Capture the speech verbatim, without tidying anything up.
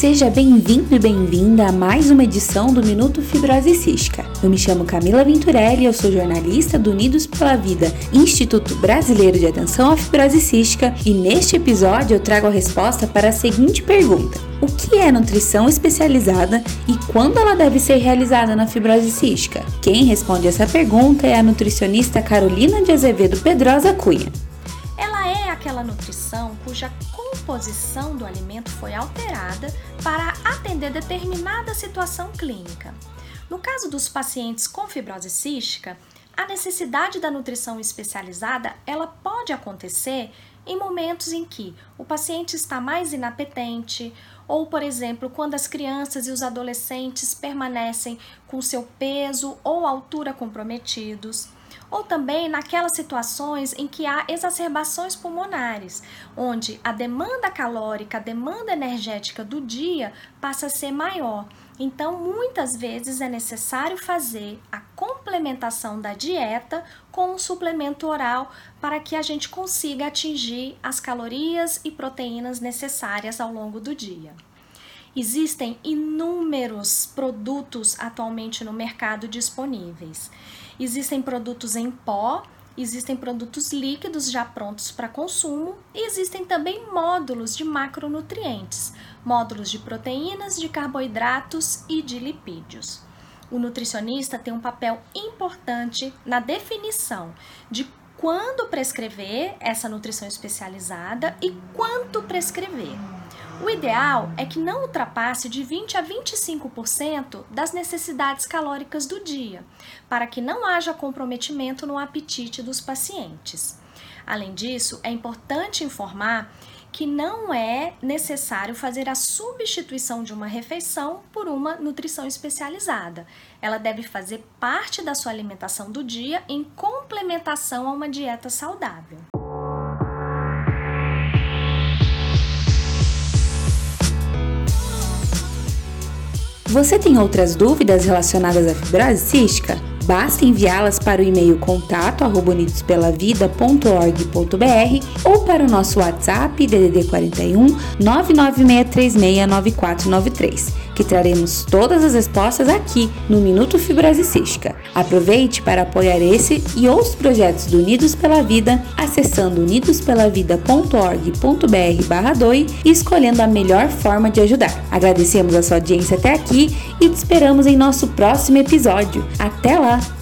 Seja bem-vindo e bem-vinda a mais uma edição do Minuto Fibrose Cística. Eu me chamo Camila Venturelli, eu sou jornalista do Unidos pela Vida, Instituto Brasileiro de Atenção à Fibrose Cística, e neste episódio eu trago a resposta para a seguinte pergunta: o que é nutrição especializada e quando ela deve ser realizada na fibrose cística? Quem responde essa pergunta é a nutricionista Carolina de Azevedo Pedrosa Cunha. Ela é aquela nutrição cuja composição do alimento foi alterada para atender determinada situação clínica. No caso dos pacientes com fibrose cística, a necessidade da nutrição especializada ela pode acontecer em momentos em que o paciente está mais inapetente ou, por exemplo, quando as crianças e os adolescentes permanecem com seu peso ou altura comprometidos, ou também naquelas situações em que há exacerbações pulmonares, onde a demanda calórica, a demanda energética do dia passa a ser maior. Então, muitas vezes é necessário fazer a complementação da dieta com um suplemento oral para que a gente consiga atingir as calorias e proteínas necessárias ao longo do dia. Existem inúmeros produtos atualmente no mercado disponíveis. Existem produtos em pó, existem produtos líquidos já prontos para consumo e existem também módulos de macronutrientes, módulos de proteínas, de carboidratos e de lipídios. O nutricionista tem um papel importante na definição de quando prescrever essa nutrição especializada e quanto prescrever. O ideal é que não ultrapasse de vinte a vinte e cinco por cento das necessidades calóricas do dia, para que não haja comprometimento no apetite dos pacientes. Além disso, é importante informar que não é necessário fazer a substituição de uma refeição por uma nutrição especializada. Ela deve fazer parte da sua alimentação do dia em complementação a uma dieta saudável. Você tem outras dúvidas relacionadas à fibrose cística? Basta enviá-las para o e-mail contato arroba unidos pela vida ponto org ponto br ou para o nosso WhatsApp D D D quarenta e um, nove nove seis três seis, nove quatro nove três, que traremos todas as respostas aqui no Minuto Fibrose Cística. Aproveite para apoiar esse e outros projetos do Unidos pela Vida acessando unidos pela vida ponto org ponto br barra doe e escolhendo a melhor forma de ajudar. Agradecemos a sua audiência até aqui e te esperamos em nosso próximo episódio. Até lá!